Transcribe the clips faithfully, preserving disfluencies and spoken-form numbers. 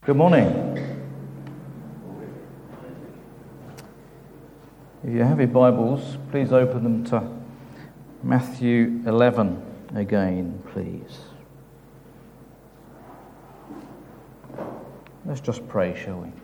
Good morning. If you have your Bibles, please open them to Matthew eleven again, please. Let's just pray, shall we?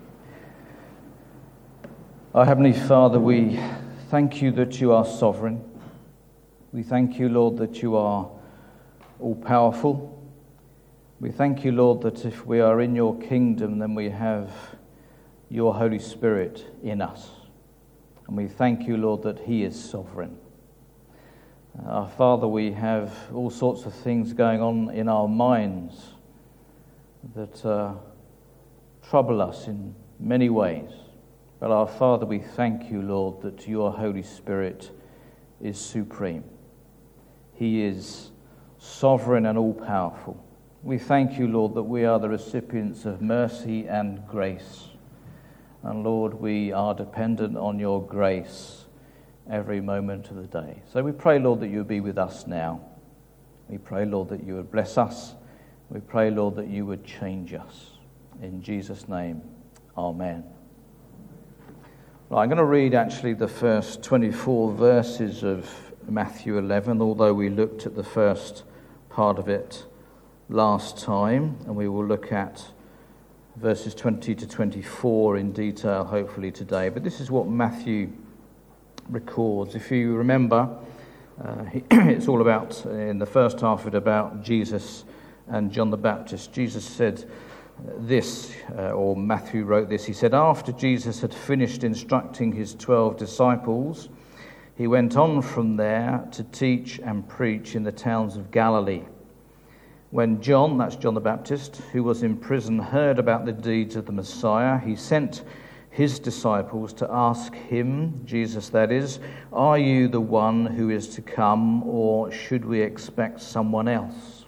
Our Heavenly Father, we thank you that you are sovereign. We thank you, Lord, that you are all-powerful. We thank you, Lord, that if we are in your kingdom, then we have your Holy Spirit in us. And we thank you, Lord, that he is sovereign. Our Father, we have all sorts of things going on in our minds that uh, trouble us in many ways. But our Father, we thank you, Lord, that your Holy Spirit is supreme. He is sovereign and all-powerful. We thank you, Lord, that we are the recipients of mercy and grace. And Lord, we are dependent on your grace every moment of the day. So we pray, Lord, that you would be with us now. We pray, Lord, that you would bless us. We pray, Lord, that you would change us. In Jesus' name, amen. Well, I'm going to read actually the first twenty-four verses of Matthew eleven, although we looked at the first part of it last time, and we will look at verses twenty to twenty-four in detail hopefully today. But this is what Matthew records. If you remember, uh, it's all about, in the first half of it, about Jesus and John the Baptist. Jesus said this, uh, or Matthew wrote this, he said, after Jesus had finished instructing his twelve disciples, he went on from there to teach and preach in the towns of Galilee. When John, that's John the Baptist, who was in prison, heard about the deeds of the Messiah, he sent his disciples to ask him, Jesus that is, are you the one who is to come, or should we expect someone else?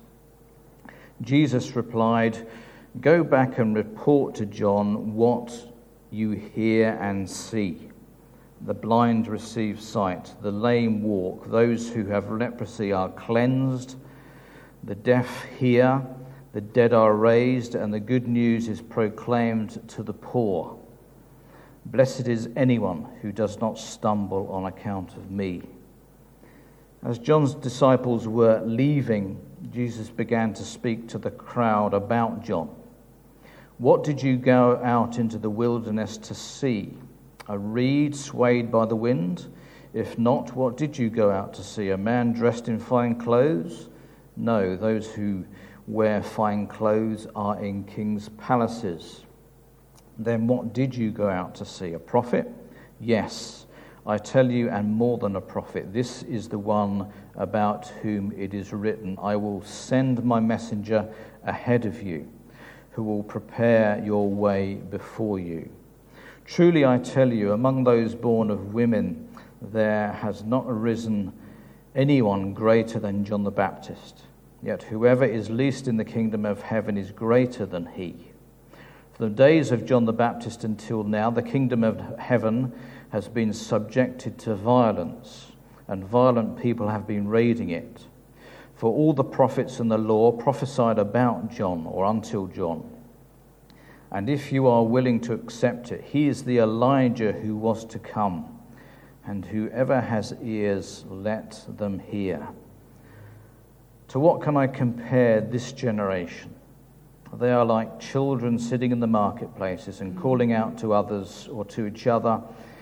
Jesus replied, go back and report to John what you hear and see. The blind receive sight, the lame walk, those who have leprosy are cleansed, the deaf hear, the dead are raised, and the good news is proclaimed to the poor. Blessed is anyone who does not stumble on account of me. As John's disciples were leaving, Jesus began to speak to the crowd about John. What did you go out into the wilderness to see? A reed swayed by the wind? If not, what did you go out to see? A man dressed in fine clothes? No, those who wear fine clothes are in king's palaces. Then what did you go out to see? A prophet? Yes, I tell you, and more than a prophet. This is the one about whom it is written, I will send my messenger ahead of you, who will prepare your way before you. Truly I tell you, among those born of women, there has not arisen anyone greater than John the Baptist. Yet whoever is least in the kingdom of heaven is greater than he. From the days of John the Baptist until now, the kingdom of heaven has been subjected to violence, and violent people have been raiding it. For all the prophets and the law prophesied about John, or until John. And if you are willing to accept it, he is the Elijah who was to come. And whoever has ears, let them hear. To what can I compare this generation? They are like children sitting in the marketplaces and calling out to others or to each other,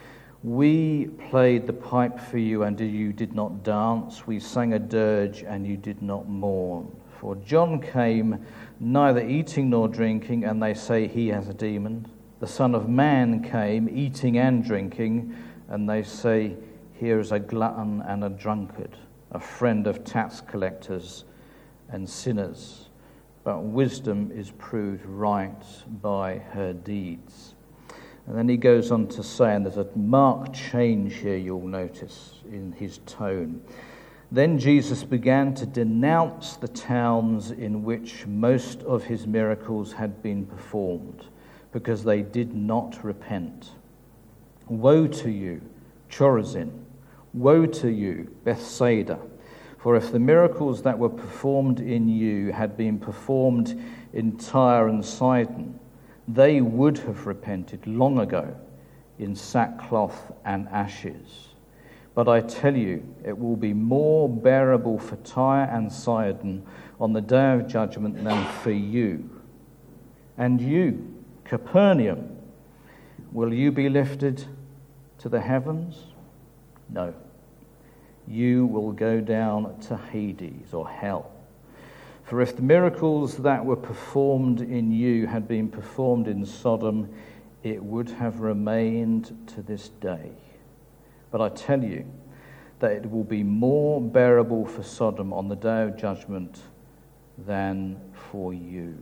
we played the pipe for you and you did not dance. We sang a dirge and you did not mourn. For John came neither eating nor drinking, and they say he has a demon. The Son of Man came eating and drinking, and they say, here is a glutton and a drunkard, a friend of tax collectors and sinners. But wisdom is proved right by her deeds. And then he goes on to say, and there's a marked change here you'll notice in his tone. Then Jesus began to denounce the towns in which most of his miracles had been performed, because they did not repent. Woe to you, Chorazin! Woe to you, Bethsaida! For if the miracles that were performed in you had been performed in Tyre and Sidon, they would have repented long ago in sackcloth and ashes. But I tell you, it will be more bearable for Tyre and Sidon on the day of judgment than for you. And you, Capernaum, will you be lifted to the heavens? No. You will go down to Hades, or hell. For if the miracles that were performed in you had been performed in Sodom, it would have remained to this day. But I tell you that it will be more bearable for Sodom on the day of judgment than for you.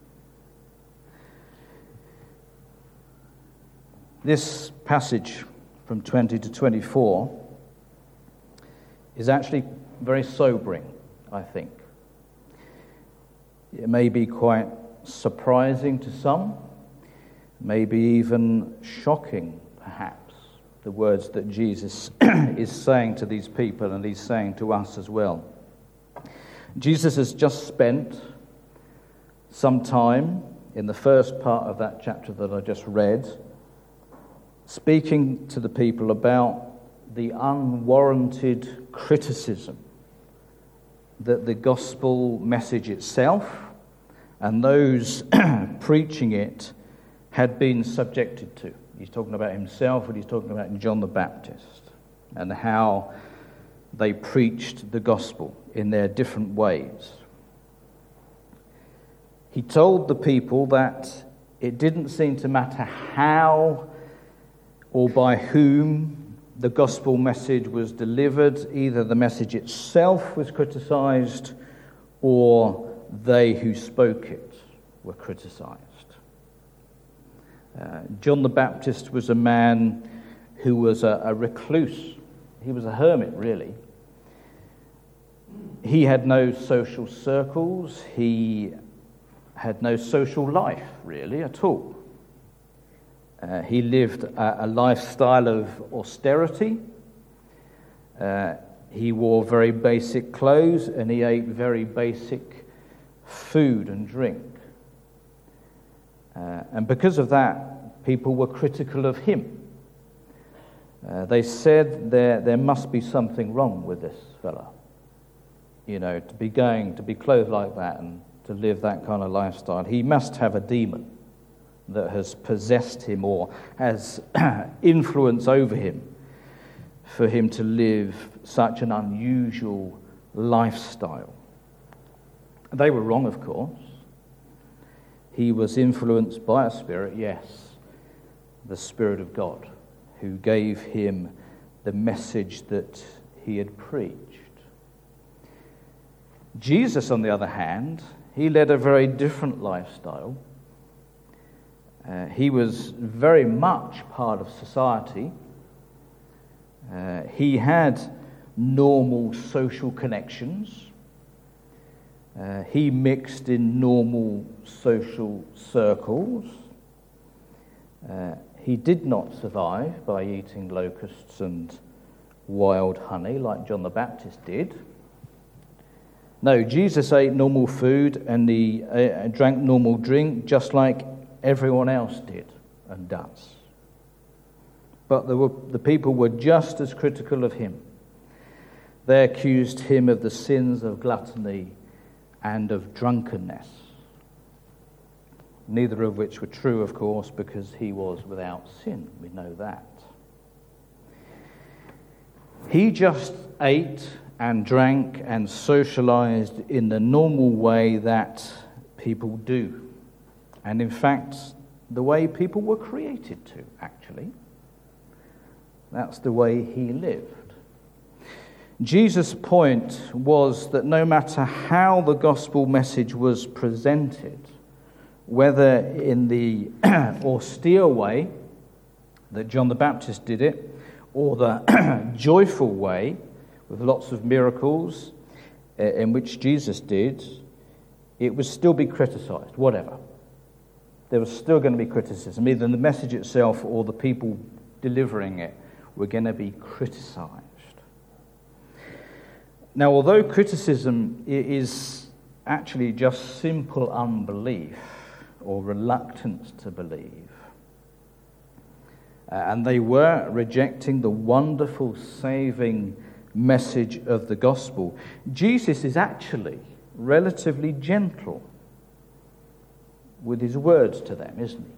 This passage from twenty to twenty-four is actually very sobering, I think. It may be quite surprising to some, maybe even shocking, perhaps, the words that Jesus is saying to these people, and he's saying to us as well. Jesus has just spent some time in the first part of that chapter that I just read, speaking to the people about the unwarranted criticism that the gospel message itself and those preaching it had been subjected to. He's talking about himself, and he's talking about John the Baptist and how they preached the gospel in their different ways. He told the people that it didn't seem to matter how or by whom the gospel message was delivered. Either the message itself was criticized or they who spoke it were criticized. Uh, John the Baptist was a man who was a, a recluse. He was a hermit, really. He had no social circles. He had no social life, really, at all. Uh, he lived a, a lifestyle of austerity. Uh, he wore very basic clothes, and he ate very basic food and drink. Uh, and because of that, people were critical of him. Uh, they said there there must be something wrong with this fella. You know, to be going, to be clothed like that and to live that kind of lifestyle. He must have a demon that has possessed him or has influence over him for him to live such an unusual lifestyle. They were wrong, of course. He was influenced by a spirit, yes, the Spirit of God, who gave him the message that he had preached. Jesus, on the other hand, he led a very different lifestyle. Uh, he was very much part of society. Uh, he had normal social connections. Uh, he mixed in normal social circles. Uh, he did not survive by eating locusts and wild honey like John the Baptist did. No, Jesus ate normal food and he uh, drank normal drink just like everyone else did and does. But there were, the people were just as critical of him. They accused him of the sins of gluttony and of drunkenness, neither of which were true, of course, because he was without sin. We know that. He just ate and drank and socialized in the normal way that people do. And in fact, the way people were created to, actually. That's the way he lived. Jesus' point was that no matter how the gospel message was presented, whether in the austere way that John the Baptist did it, or the joyful way with lots of miracles in which Jesus did, it would still be criticized, whatever. There was still going to be criticism. Either the message itself or the people delivering it were going to be criticized. Now, although criticism is actually just simple unbelief or reluctance to believe. Uh, and they were rejecting the wonderful saving message of the gospel. Jesus is actually relatively gentle with his words to them, isn't he?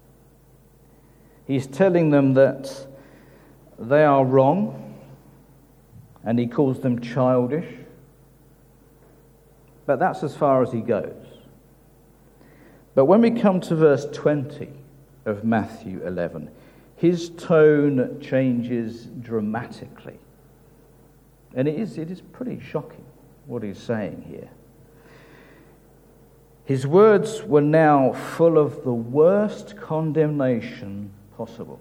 He's telling them that they are wrong, and he calls them childish. But that's as far as he goes. But when we come to verse twenty of Matthew eleven, his tone changes dramatically. And it is, it is pretty shocking what he's saying here. His words were now full of the worst condemnation possible.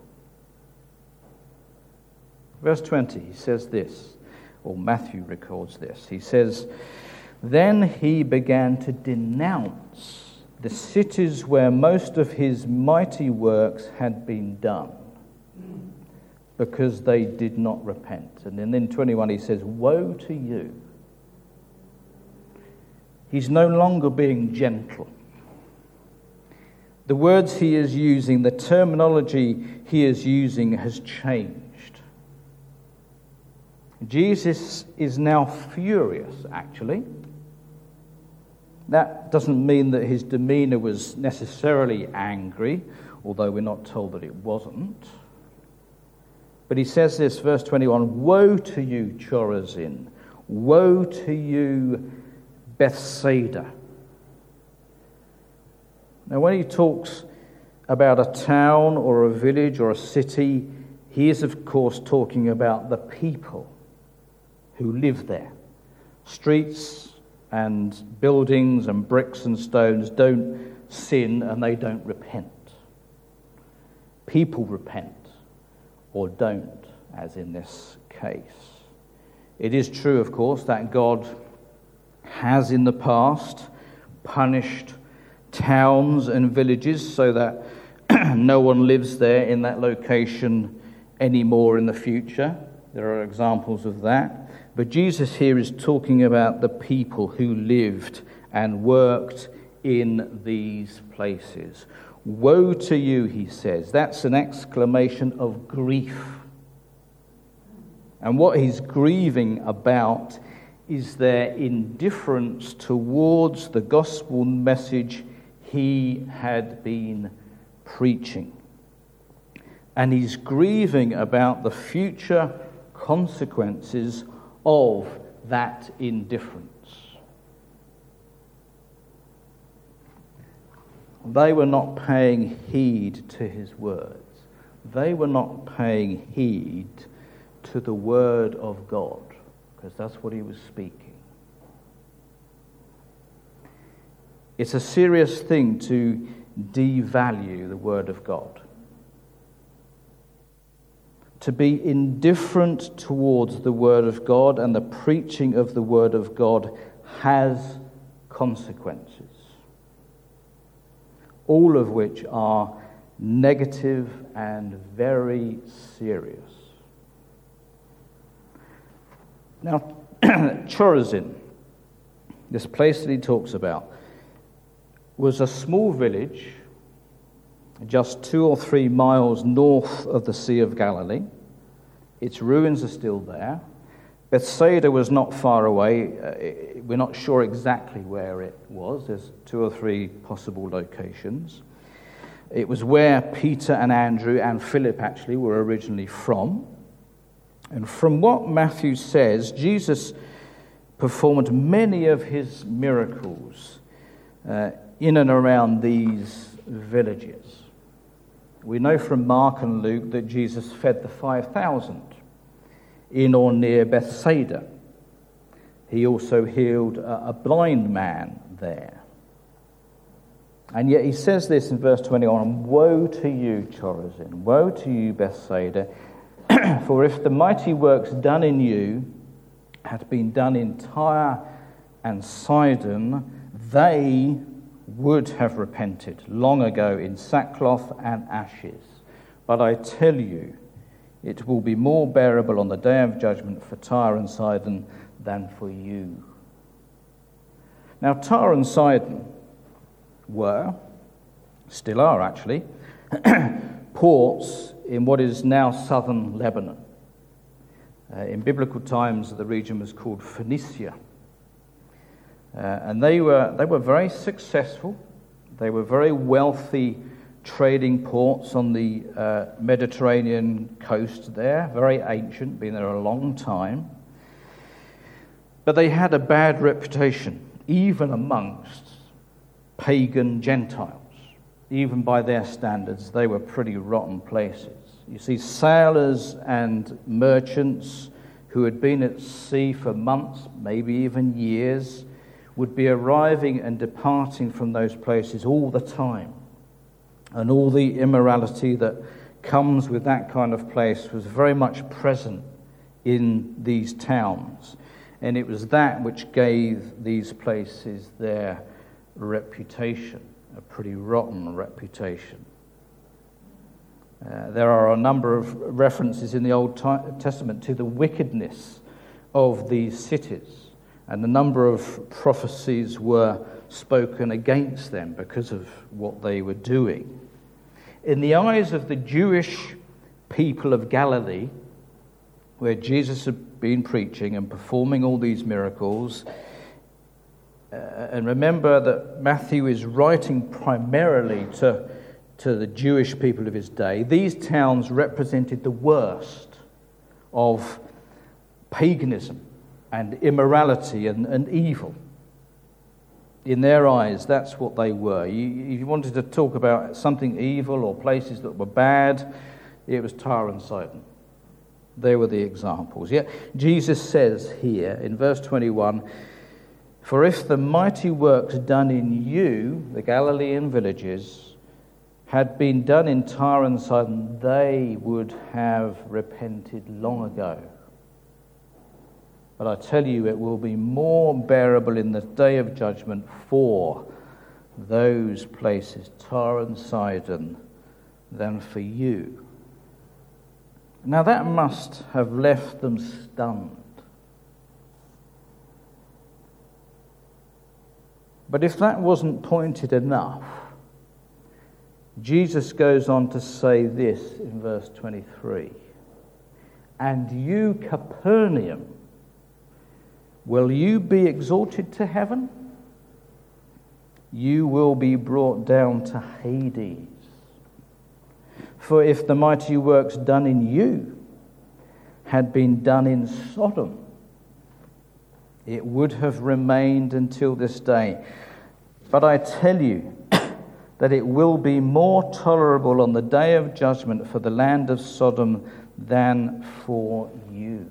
Verse twenty, he says this, or Matthew records this. He says, "Then he began to denounce the cities where most of his mighty works had been done, because they did not repent." And then in twenty-one he says, "Woe to you." He's no longer being gentle. The words he is using, the terminology he is using has changed. Jesus is now furious, actually. That doesn't mean that his demeanor was necessarily angry, although we're not told that it wasn't. But he says this, verse twenty-one, "Woe to you, Chorazin! Woe to you, Bethsaida!" Now, when he talks about a town or a village or a city, he is, of course, talking about the people who live there. Streets and buildings and bricks and stones don't sin and they don't repent. People repent or don't, as in this case. It is true, of course, that God has in the past punished towns and villages so that no one lives there in that location anymore in the future. There are examples of that. But Jesus here is talking about the people who lived and worked in these places. Woe to you, he says. That's an exclamation of grief. And what he's grieving about is their indifference towards the gospel message he had been preaching. And he's grieving about the future consequences of that indifference. They were not paying heed to his words. They were not paying heed to the word of God, because that's what he was speaking. It's a serious thing to devalue the word of God. To be indifferent towards the word of God and the preaching of the word of God has consequences, all of which are negative and very serious. Now, Chorazin, this place that he talks about, was a small village just two or three miles north of the Sea of Galilee. Its ruins are still there. Bethsaida was not far away. Uh, we're not sure exactly where it was. There's two or three possible locations. It was where Peter and Andrew and Philip actually were originally from. And from what Matthew says, Jesus performed many of his miracles uh, in and around these villages. We know from Mark and Luke that Jesus fed the five thousand in or near Bethsaida. He also healed a blind man there. And yet he says this in verse twenty-one, "Woe to you, Chorazin! Woe to you, Bethsaida! For if the mighty works done in you had been done in Tyre and Sidon, they would have repented long ago in sackcloth and ashes. But I tell you, it will be more bearable on the day of judgment for Tyre and Sidon than for you." Now, Tyre and Sidon were still are actually, ports in what is now southern Lebanon. Uh, in biblical times, the region was called Phoenicia. Uh, and they were they were very successful. They were very wealthy trading ports on the uh, Mediterranean coast there, very ancient, been there a long time. But they had a bad reputation, even amongst pagan Gentiles. Even by their standards, they were pretty rotten places. You see, sailors and merchants who had been at sea for months, maybe even years, would be arriving and departing from those places all the time. And all the immorality that comes with that kind of place was very much present in these towns. And it was that which gave these places their reputation, a pretty rotten reputation. Uh, there are a number of references in the Old Testament to the wickedness of these cities, and a number of prophecies were spoken against them because of what they were doing. In the eyes of the Jewish people of Galilee, where Jesus had been preaching and performing all these miracles, uh, and remember that Matthew is writing primarily to to the Jewish people of his day, these towns represented the worst of paganism and immorality and, and evil. In their eyes, that's what they were. You, if you wanted to talk about something evil or places that were bad, it was Tyre and Sidon. They were the examples. Yet Jesus says here in verse twenty-one, "For if the mighty works done in you, the Galilean villages, had been done in Tyre and Sidon, they would have repented long ago. But I tell you, it will be more bearable in the day of judgment for those places, Tyre and Sidon, than for you." Now that must have left them stunned. But if that wasn't pointed enough, Jesus goes on to say this in verse twenty-three. "And you, Capernaum, will you be exalted to heaven? You will be brought down to Hades. For if the mighty works done in you had been done in Sodom, it would have remained until this day. But I tell you that it will be more tolerable on the day of judgment for the land of Sodom than for you."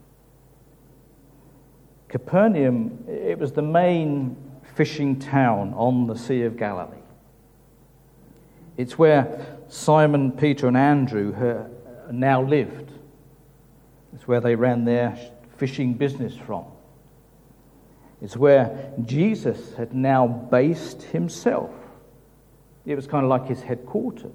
Capernaum, it was the main fishing town on the Sea of Galilee. It's where Simon, Peter, and Andrew now lived. It's where they ran their fishing business from. It's where Jesus had now based himself. It was kind of like his headquarters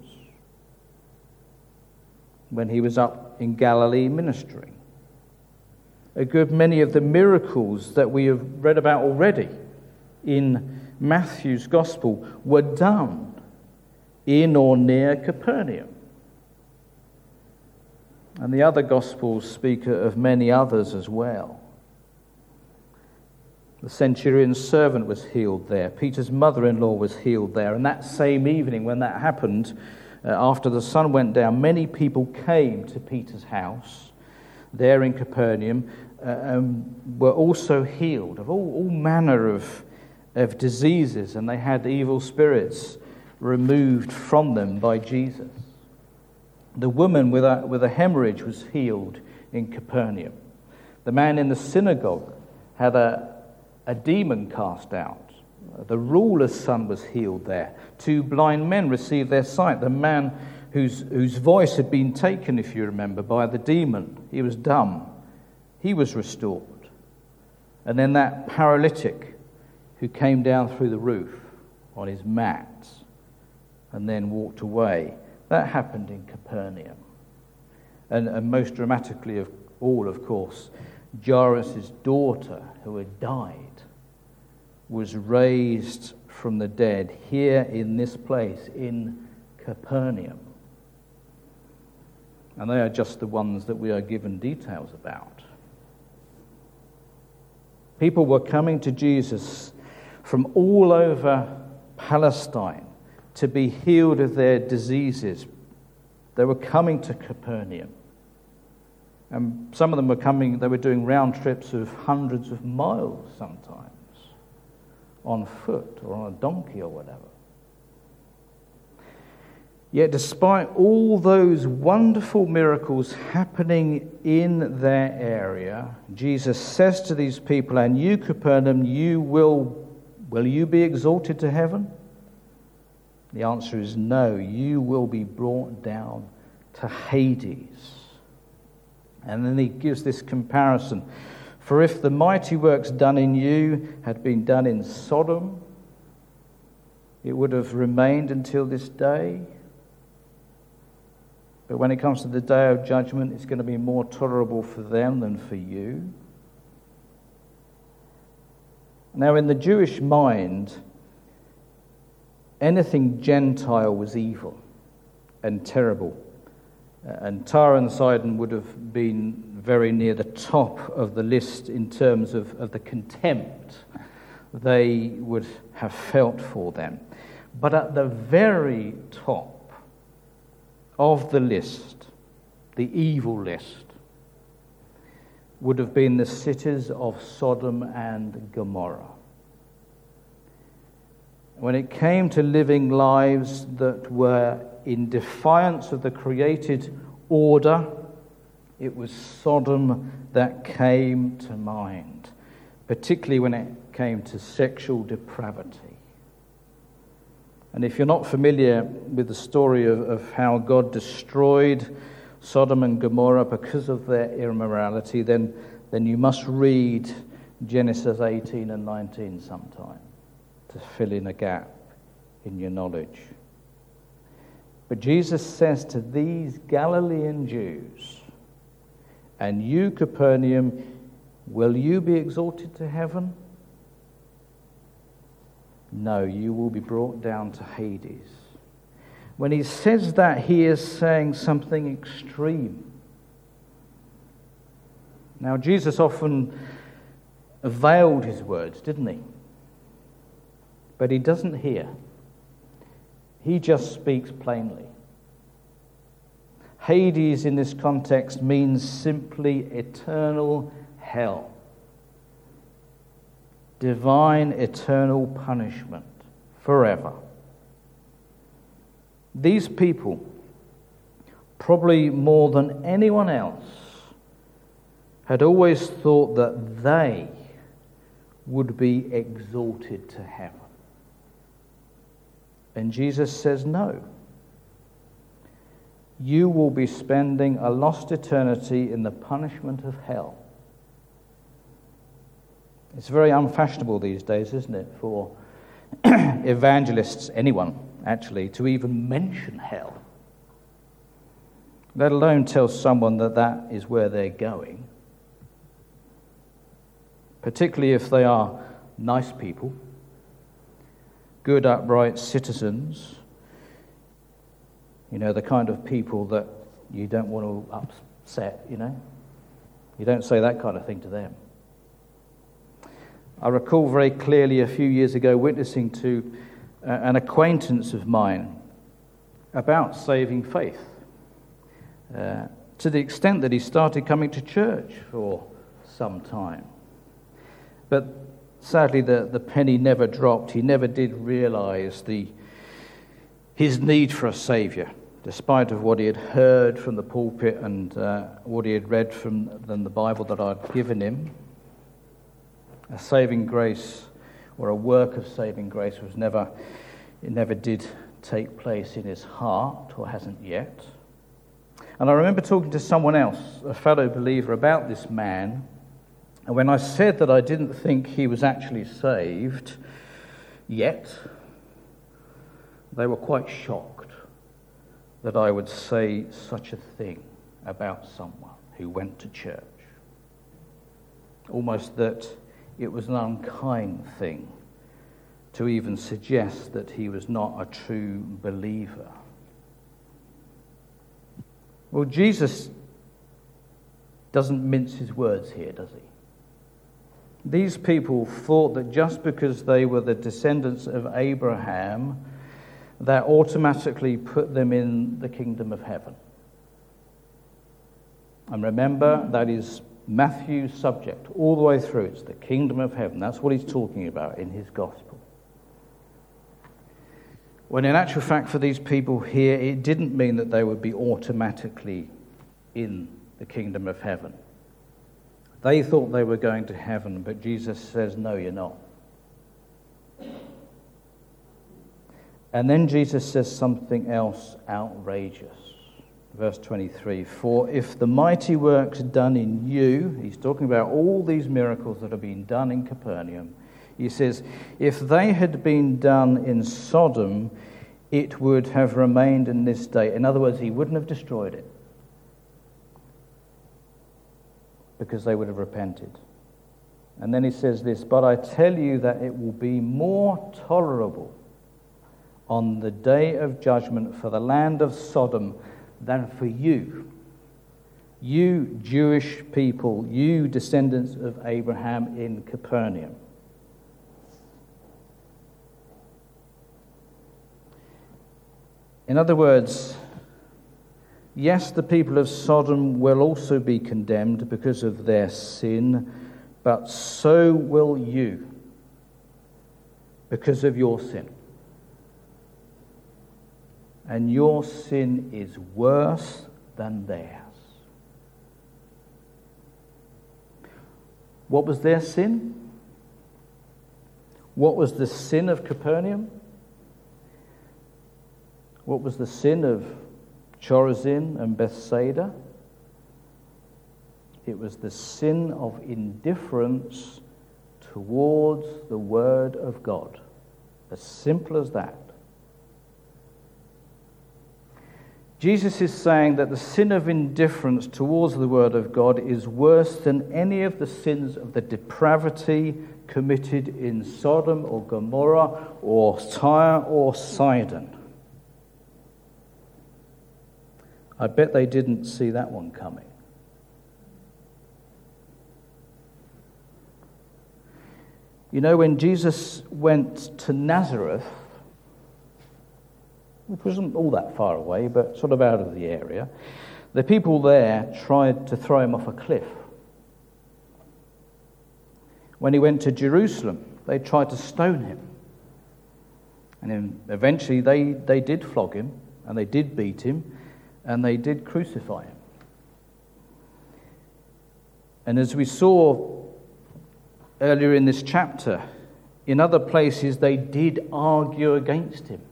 when he was up in Galilee ministering. A good many of the miracles that we have read about already in Matthew's Gospel were done in or near Capernaum. And the other Gospels speak of many others as well. The centurion's servant was healed there. Peter's mother-in-law was healed there. And that same evening when that happened, uh, after the sun went down, many people came to Peter's house there in Capernaum uh, and were also healed of all, all manner of, of diseases, and they had evil spirits removed from them by Jesus. The woman with a, with a hemorrhage was healed in Capernaum. The man in the synagogue had a A demon cast out. The ruler's son was healed there. Two blind men received their sight. The man whose, whose voice had been taken, if you remember, by the demon, he was dumb. He was restored. And then that paralytic who came down through the roof on his mat and then walked away, that happened in Capernaum. And, and most dramatically of all, of course, Jairus' daughter, who had died, was raised from the dead here in this place, in Capernaum. And they are just the ones that we are given details about. People were coming to Jesus from all over Palestine to be healed of their diseases. They were coming to Capernaum. And some of them were coming, they were doing round trips of hundreds of miles sometimes, on foot or on a donkey or whatever. Yet despite all those wonderful miracles happening in their area, Jesus says to these people, and you, Capernaum, you will, will you be exalted to heaven? The answer is no, you will be brought down to Hades. And then he gives this comparison. For if the mighty works done in you had been done in Sodom, it would have remained until this day. But when it comes to the day of judgment, it's going to be more tolerable for them than for you. Now, in the Jewish mind, anything Gentile was evil and terrible. And Tyre and Sidon would have been very near the top of the list in terms of, of the contempt they would have felt for them. But at the very top of the list, the evil list, would have been the cities of Sodom and Gomorrah. When it came to living lives that were in defiance of the created order, it was Sodom that came to mind, particularly when it came to sexual depravity. And if you're not familiar with the story of, of how God destroyed Sodom and Gomorrah because of their immorality, then, then you must read Genesis eighteen and nineteen sometime to fill in a gap in your knowledge. But Jesus says to these Galilean Jews, and you, Capernaum, will you be exalted to heaven? No, you will be brought down to Hades. When he says that, he is saying something extreme. Now, Jesus often veiled his words, didn't he? But he doesn't here. He just speaks plainly. Hades in this context means simply eternal hell. Divine eternal punishment forever. These people, probably more than anyone else, had always thought that they would be exalted to heaven. And Jesus says, no. You will be spending a lost eternity in the punishment of hell. It's very unfashionable these days, isn't it, for evangelists, anyone actually, to even mention hell, let alone tell someone that that is where they're going, particularly if they are nice people, good, upright citizens, you know, the kind of people that you don't want to upset, you know. You don't say that kind of thing to them. I recall very clearly a few years ago witnessing to uh, an acquaintance of mine about saving faith, uh, to the extent that he started coming to church for some time. But sadly, the, the penny never dropped. He never did realize the his need for a saviour, despite of what he had heard from the pulpit and uh, what he had read from, from the Bible that I'd given him. A saving grace or a work of saving grace was never, it never did take place in his heart, or hasn't yet. And I remember talking to someone else, a fellow believer, about this man. And when I said that I didn't think he was actually saved yet, they were quite shocked that I would say such a thing about someone who went to church. Almost that it was an unkind thing to even suggest that he was not a true believer. Well, Jesus doesn't mince his words here, does he? These people thought that just because they were the descendants of Abraham, that automatically put them in the kingdom of heaven. And remember, that is Matthew's subject all the way through. It's the kingdom of heaven. That's what he's talking about in his gospel. When in actual fact for these people here, it didn't mean that they would be automatically in the kingdom of heaven. They thought they were going to heaven, but Jesus says, no, you're not. And then Jesus says something else outrageous. Verse twenty-three, for if the mighty works done in you, he's talking about all these miracles that have been done in Capernaum, he says, if they had been done in Sodom, it would have remained in this day. In other words, he wouldn't have destroyed it because they would have repented. And then he says this, but I tell you that it will be more tolerable on the day of judgment for the land of Sodom than for you, you Jewish people, you descendants of Abraham in Capernaum. In other words, yes, the people of Sodom will also be condemned because of their sin, but so will you because of your sin. And your sin is worse than theirs. What was their sin? What was the sin of Capernaum? What was the sin of Chorazin and Bethsaida? It was the sin of indifference towards the Word of God. As simple as that. Jesus is saying that the sin of indifference towards the Word of God is worse than any of the sins of the depravity committed in Sodom or Gomorrah or Tyre or Sidon. I bet they didn't see that one coming. You know, when Jesus went to Nazareth, which wasn't all that far away, but sort of out of the area, the people there tried to throw him off a cliff. When he went to Jerusalem, they tried to stone him. And then eventually they, they did flog him, and they did beat him, and they did crucify him. And as we saw earlier in this chapter, in other places they did argue against him.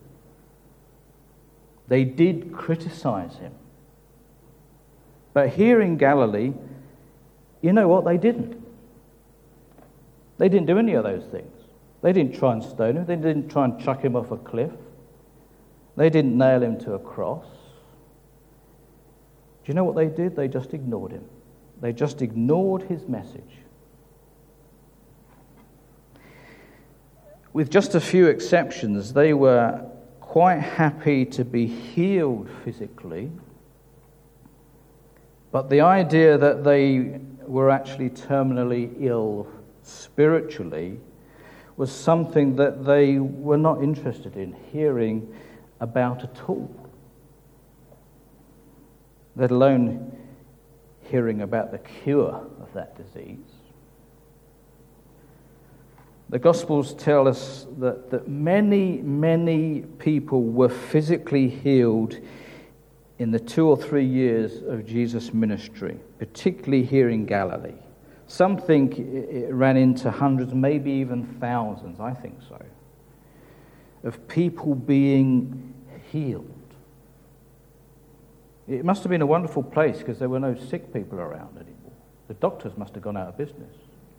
They did criticize him. But here in Galilee, you know what? They didn't. They didn't do any of those things. They didn't try and stone him. They didn't try and chuck him off a cliff. They didn't nail him to a cross. Do you know what they did? They just ignored him. They just ignored his message. With just a few exceptions, they were quite happy to be healed physically, but the idea that they were actually terminally ill spiritually was something that they were not interested in hearing about at all, let alone hearing about the cure of that disease. The Gospels tell us that, that many, many people were physically healed in the two or three years of Jesus' ministry, particularly here in Galilee. Some think it ran into hundreds, maybe even thousands, I think so, of people being healed. It must have been a wonderful place because there were no sick people around anymore. The doctors must have gone out of business.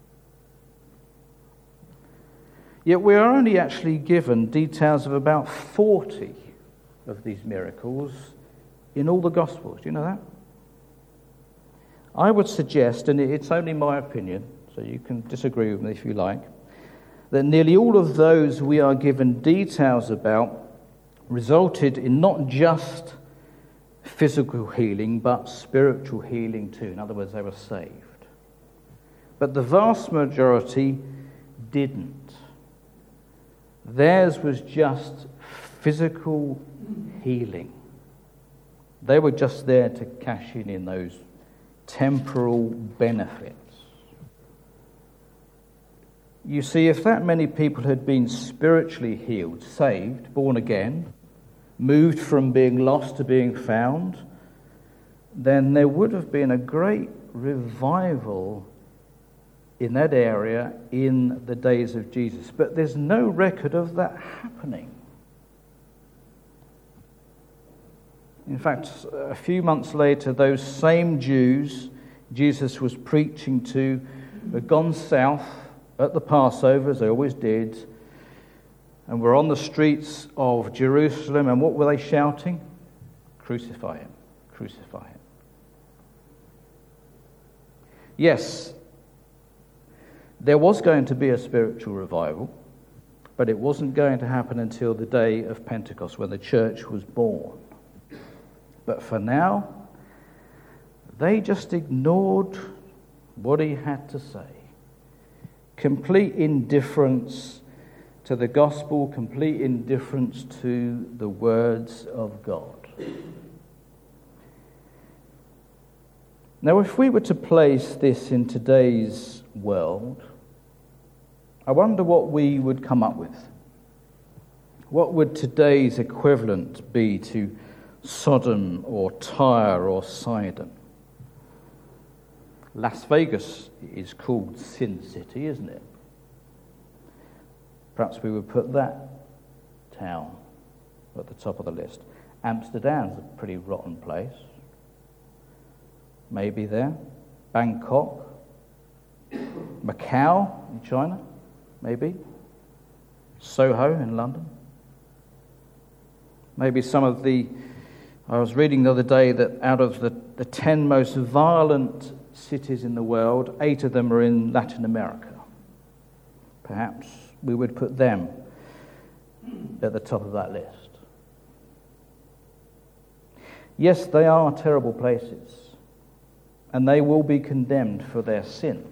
Yet we are only actually given details of about forty of these miracles in all the Gospels. Do you know that? I would suggest, and it's only my opinion, so you can disagree with me if you like, that nearly all of those we are given details about resulted in not just physical healing, but spiritual healing too. In other words, they were saved. But the vast majority didn't. Theirs was just physical healing. They were just there to cash in in those temporal benefits. You see, if that many people had been spiritually healed, saved, born again, moved from being lost to being found, then there would have been a great revival in that area in the days of Jesus. But there's no record of that happening. In fact, a few months later, those same Jews Jesus was preaching to had gone south at the Passover, as they always did, and were on the streets of Jerusalem, and what were they shouting? Crucify him, crucify him. Yes, there was going to be a spiritual revival, but it wasn't going to happen until the day of Pentecost, when the church was born. But for now, they just ignored what he had to say. Complete indifference to the gospel, complete indifference to the words of God. Now, if we were to place this in today's world, I wonder what we would come up with. What would today's equivalent be to Sodom or Tyre or Sidon? Las Vegas is called Sin City, isn't it? Perhaps we would put that town at the top of the list. Amsterdam's a pretty rotten place. Maybe there. Bangkok. Macau in China, maybe. Soho in London. Maybe some of the... I was reading the other day that out of the, the ten most violent cities in the world, eight of them are in Latin America. Perhaps we would put them at the top of that list. Yes, they are terrible places, and they will be condemned for their sin.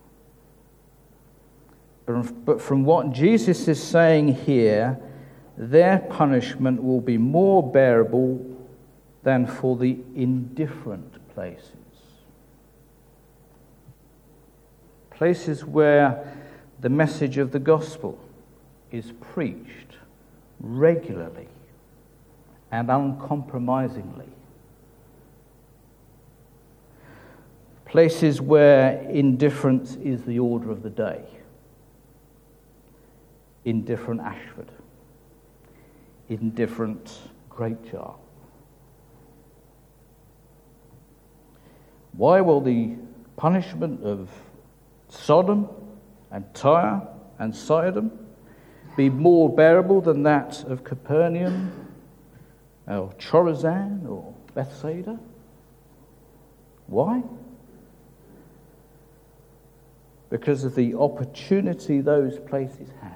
But from what Jesus is saying here, their punishment will be more bearable than for the indifferent places. Places where the message of the gospel is preached regularly and uncompromisingly. Places where indifference is the order of the day. Indifferent Ashford. Indifferent Great Jar. Why will the punishment of Sodom and Tyre and Sidon be more bearable than that of Capernaum or Chorazin or Bethsaida? Why? Because of the opportunity those places had.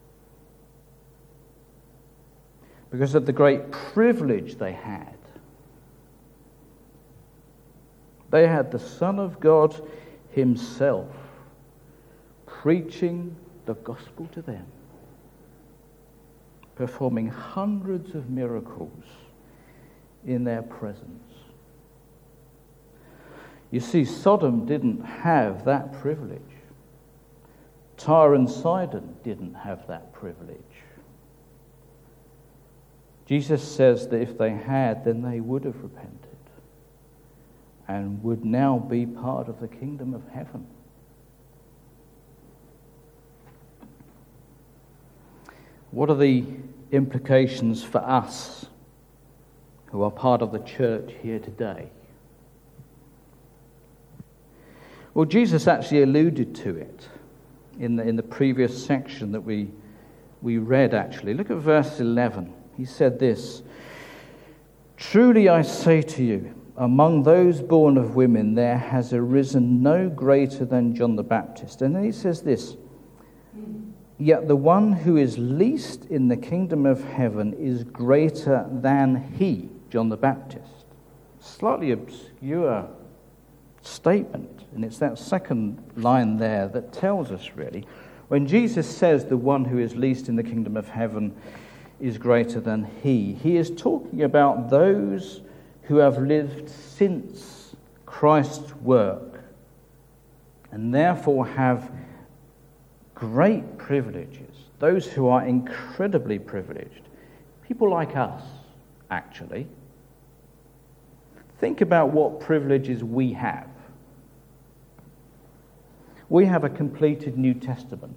Because of the great privilege they had. They had the Son of God himself preaching the gospel to them, performing hundreds of miracles in their presence. You see, Sodom didn't have that privilege. Tyre and Sidon didn't have that privilege. Jesus says that if they had, then they would have repented and would now be part of the kingdom of heaven. What are the implications for us who are part of the church here today? Well, Jesus actually alluded to it in the, in the previous section that we, we read, actually. Look at verse eleven. He said this, "Truly I say to you, among those born of women there has arisen no greater than John the Baptist." And then he says this, Yet the one who is least in the kingdom of heaven is greater than he, John the Baptist. Slightly obscure statement, and it's that second line there that tells us really. When Jesus says the one who is least in the kingdom of heaven is greater than he, he is talking about those who have lived since Christ's work and therefore have great privileges, those who are incredibly privileged, people like us, actually. Think about what privileges we have. We have a completed New Testament,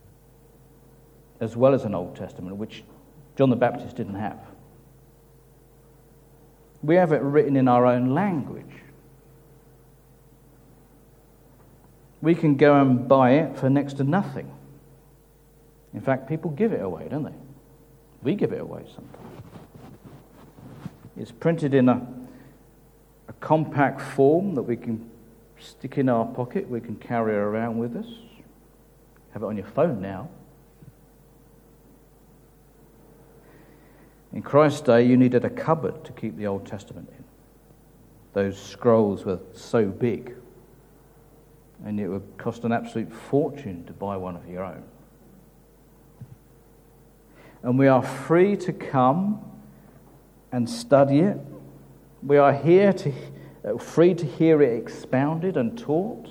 as well as an Old Testament, which John the Baptist didn't have. We have it written in our own language. We can go and buy it for next to nothing. In fact, people give it away, don't they? We give it away sometimes. It's printed in a, a compact form that we can stick in our pocket, we can carry it around with us. Have it on your phone now. In Christ's day, you needed a cupboard to keep the Old Testament in. Those scrolls were so big, and it would cost an absolute fortune to buy one of your own. And we are free to come and study it. We are here to free to hear it expounded and taught.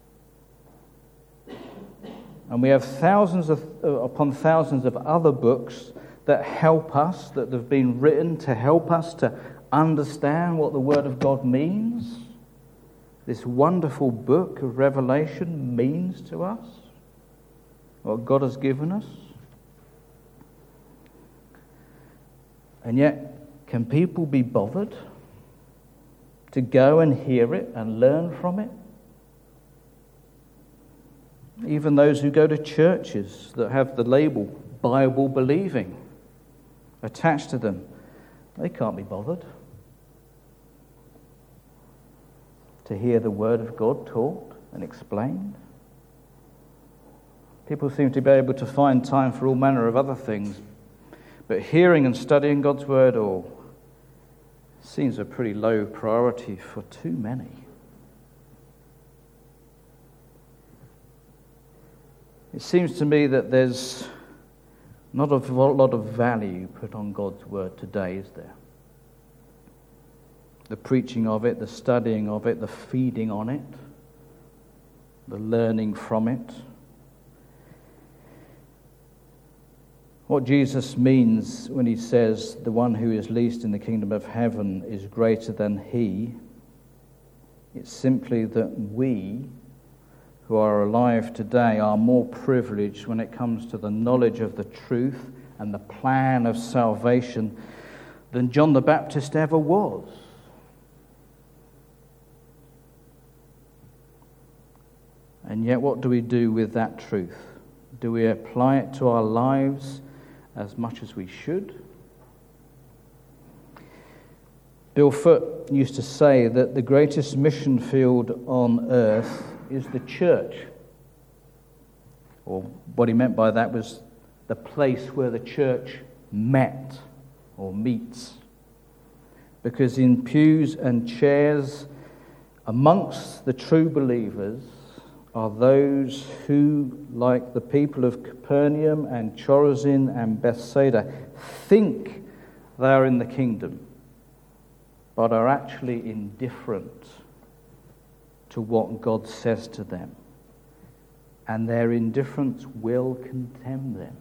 And we have thousands of, upon thousands of other books that help us, that have been written to help us to understand what the Word of God means. This wonderful book of Revelation means to us, what God has given us. And yet, can people be bothered to go and hear it and learn from it? Even those who go to churches that have the label Bible believing attached to them, they can't be bothered to hear the Word of God taught and explained. People seem to be able to find time for all manner of other things, but hearing and studying God's Word all seems a pretty low priority for too many. It seems to me that there's not a lot of value put on God's Word today, is there? The preaching of it, the studying of it, the feeding on it, the learning from it. What Jesus means when he says the one who is least in the kingdom of heaven is greater than he, it's simply that we who are alive today are more privileged when it comes to the knowledge of the truth and the plan of salvation than John the Baptist ever was. And yet, what do we do with that truth? Do we apply it to our lives as much as we should? Bill Foote used to say that the greatest mission field on earth is the church. Or what he meant by that was the place where the church met or meets. Because in pews and chairs amongst the true believers are those who, like the people of Capernaum and Chorazin and Bethsaida, think they are in the kingdom, but are actually indifferent to what God says to them. And their indifference will condemn them.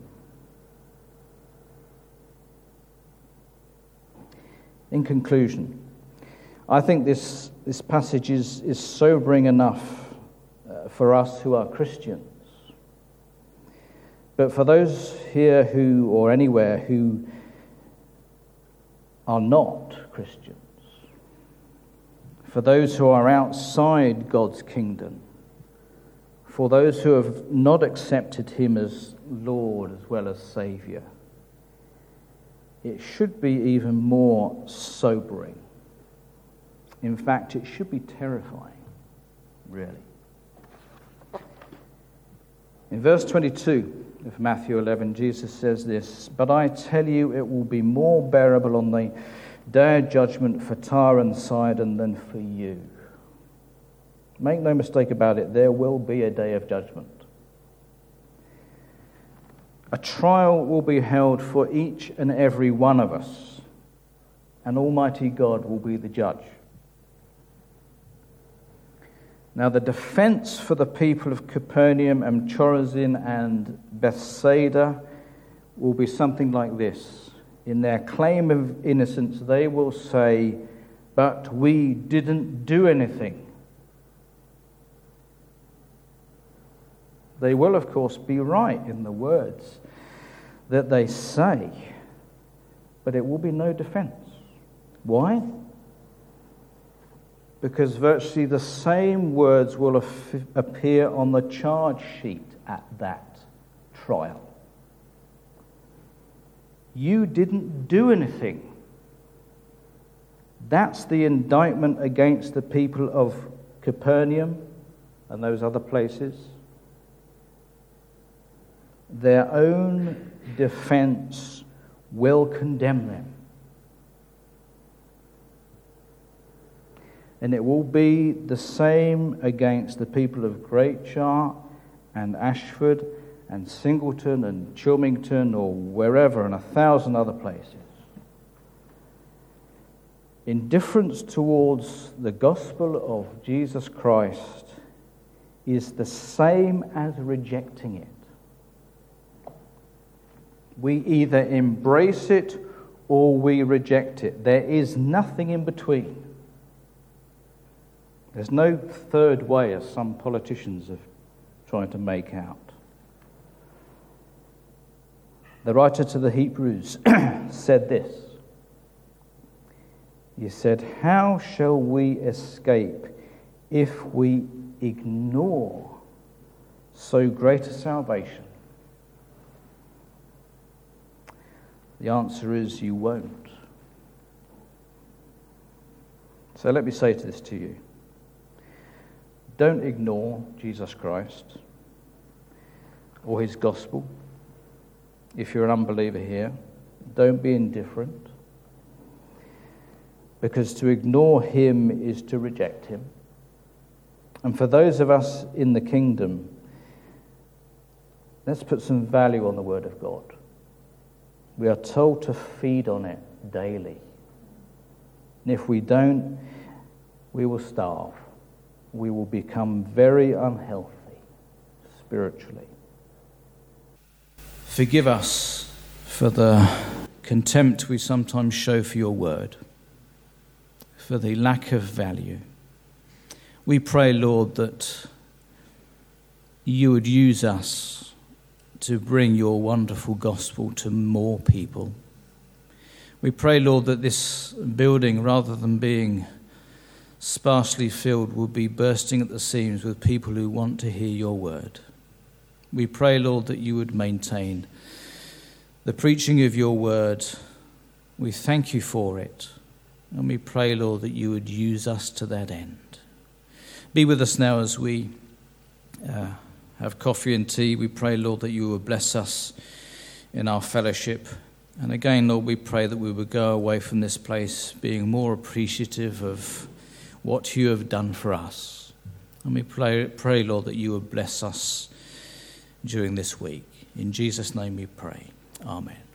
In conclusion, I think this, this passage is, is sobering enough uh, for us who are Christians. But for those here who, or anywhere, who are not Christians, for those who are outside God's kingdom, for those who have not accepted him as Lord as well as Saviour, it should be even more sobering. In fact, it should be terrifying, really. In verse twenty-two, of Matthew eleven, Jesus says this, "But I tell you, it will be more bearable on the day of judgment for Tyre and Sidon than for you." Make no mistake about it, there will be a day of judgment. A trial will be held for each and every one of us, and Almighty God will be the judge. Now, the defense for the people of Capernaum and Chorazin and Bethsaida will be something like this. In their claim of innocence, they will say, "But we didn't do anything." They will, of course, be right in the words that they say, but it will be no defense. Why? Because virtually the same words will af- appear on the charge sheet at that trial. You didn't do anything. That's the indictment against the people of Capernaum and those other places. Their own defense will condemn them. And it will be the same against the people of Great Chart and Ashford and Singleton and Chilmington or wherever and a thousand other places. Indifference towards the gospel of Jesus Christ is the same as rejecting it. We either embrace it or we reject it. There is nothing in between. There's no third way, as some politicians have tried to make out. The writer to the Hebrews said this. He said, "How shall we escape if we ignore so great a salvation?" The answer is you won't. So let me say this to you. Don't ignore Jesus Christ or his gospel. If you're an unbeliever here, don't be indifferent. Because to ignore him is to reject him. And for those of us in the kingdom, let's put some value on the word of God. We are told to feed on it daily. And if we don't, we will starve. We will become very unhealthy spiritually. Forgive us for the contempt we sometimes show for your word, for the lack of value. We pray, Lord, that you would use us to bring your wonderful gospel to more people. We pray, Lord, that this building, rather than being sparsely filled, will be bursting at the seams with people who want to hear your word. We pray, Lord, that you would maintain the preaching of your word. We thank you for it. And we pray, Lord, that you would use us to that end. Be with us now as we uh, have coffee and tea. We pray, Lord, that you would bless us in our fellowship. And again, Lord, we pray that we would go away from this place being more appreciative of what you have done for us. And we pray, pray, Lord, that you would bless us during this week. In Jesus' name we pray. Amen.